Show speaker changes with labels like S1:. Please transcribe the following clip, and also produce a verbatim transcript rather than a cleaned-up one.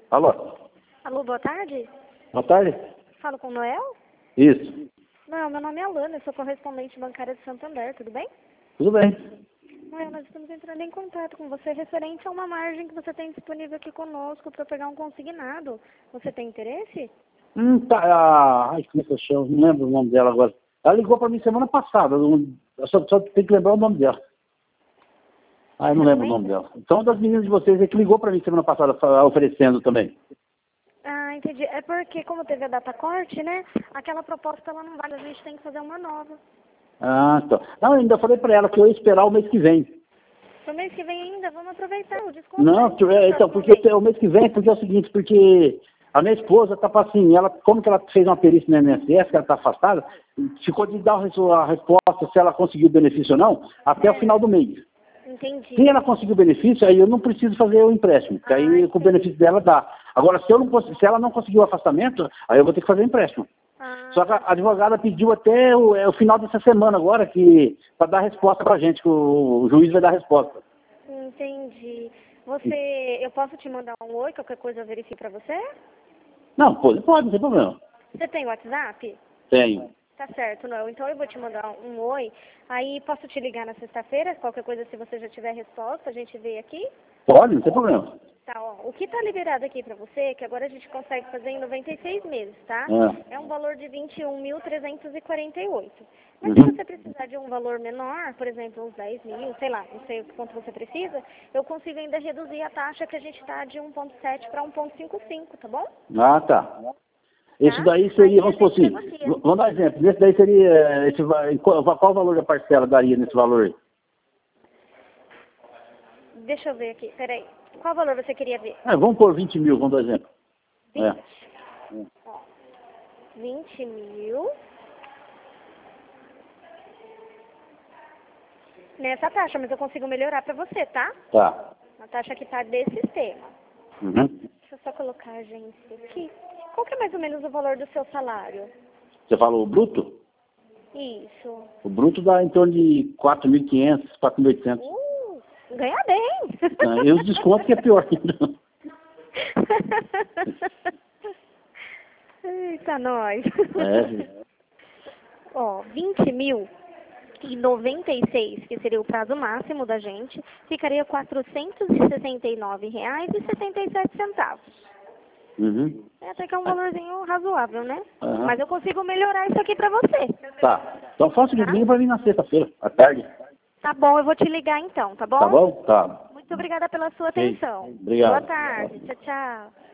S1: Alô?
S2: Alô, boa tarde.
S1: Boa tarde?
S2: Falo com o Noel?
S1: Isso.
S2: Não, meu nome é Alana, eu sou correspondente bancária de Santander, tudo bem?
S1: Tudo bem.
S2: Noel, nós estamos entrando em contato com você referente a uma margem que você tem disponível aqui conosco para pegar um consignado. Você tem interesse?
S1: Hum, tá. Ah, ai, como é que eu chamo? Não lembro o nome dela agora. Ela ligou pra mim semana passada. Eu só, só tenho que lembrar o nome dela. Ah, eu não
S2: Você
S1: lembro o
S2: não
S1: nome
S2: lembra?
S1: dela. Então, uma das meninas de vocês é que ligou pra mim semana passada fa- oferecendo também.
S2: Ah, entendi. É porque, como teve a data corte, né? Aquela proposta ela não vale, a gente tem que fazer uma nova.
S1: Ah, então. Não, eu ainda falei pra ela que eu ia esperar o mês que vem.
S2: Pro mês que vem ainda, vamos aproveitar o desconto.
S1: Não,
S2: Vai
S1: que-
S2: ser na
S1: é, então,
S2: próxima
S1: porque
S2: vez.
S1: o mês que vem, porque é o seguinte, porque a minha esposa tá assim, ela, como que ela fez uma perícia no I N S S, que ela tá afastada, ficou de dar a res- a resposta se ela conseguiu o benefício ou não, até o final do mês.
S2: Entendi.
S1: Se ela conseguir o benefício, aí eu não preciso fazer o empréstimo, porque aí
S2: Ah,
S1: com o benefício dela dá. Agora, se, eu não, cons- se ela não conseguir o afastamento, aí eu vou ter que fazer o empréstimo.
S2: Ah,
S1: Só que a advogada pediu até o, é, o final dessa semana agora, que para dar resposta pra gente, que o, o juiz vai dar resposta.
S2: entendi. Você, eu posso te mandar um oi, qualquer coisa eu verifico pra você?
S1: Não, pode, pode, não tem problema.
S2: Você tem WhatsApp?
S1: Tenho.
S2: Tá certo, não. Então eu vou te mandar um oi. Aí posso te ligar na sexta-feira? Qualquer coisa, se você já tiver resposta, a gente vê aqui.
S1: Pode, não tem problema.
S2: Tá, ó. O que tá liberado aqui pra você, que agora a gente consegue fazer em noventa e seis meses, tá?
S1: É.
S2: É um valor de vinte e um mil trezentos e quarenta e oito. Mas
S1: Uhum.
S2: se você precisar de um valor menor, por exemplo, uns dez mil, sei lá, não sei quanto você precisa, eu consigo ainda reduzir a taxa que a gente tá de um vírgula sete para um vírgula cinquenta e cinco, tá bom?
S1: Ah, tá. Isso
S2: Tá?
S1: daí
S2: Aí
S1: seria,
S2: a
S1: vamos supor
S2: gente
S1: assim,
S2: negocia.
S1: v- vamos dar um exemplo. Esse daí seria, esse, va- qual, qual o valor da parcela daria nesse valor aí?
S2: Deixa eu ver aqui, peraí. Qual valor você queria ver?
S1: É, vamos pôr vinte mil, vamos dar um exemplo. É.
S2: Ó, vinte mil. Nessa taxa, mas eu consigo melhorar pra você, tá?
S1: Tá.
S2: A taxa que tá desse sistema.
S1: Uhum.
S2: Deixa eu só colocar a agência aqui. Qual que é mais ou menos o valor do seu salário?
S1: Você falou o bruto?
S2: Isso.
S1: O bruto dá em torno de quatro mil e quinhentos, quatro mil e oitocentos.
S2: Uh, ganha bem.
S1: Ah, e os descontos que é pior ainda.
S2: Eita, nós.
S1: É.
S2: Ó, vinte mil e noventa e seis, que seria o prazo máximo da gente, ficaria quatrocentos e sessenta e nove reais e setenta e sete centavos.
S1: Uhum.
S2: É até que é um valorzinho razoável, né?
S1: Aham.
S2: Mas eu consigo melhorar isso aqui pra você.
S1: Tá. Então faça o
S2: Tá?
S1: liga pra mim na sexta-feira, à tarde.
S2: Tá bom, eu vou te ligar então, tá bom?
S1: Tá bom? Tá.
S2: Muito obrigada pela sua
S1: Ok.
S2: atenção.
S1: Obrigado.
S2: Boa tarde. Tchau, tchau.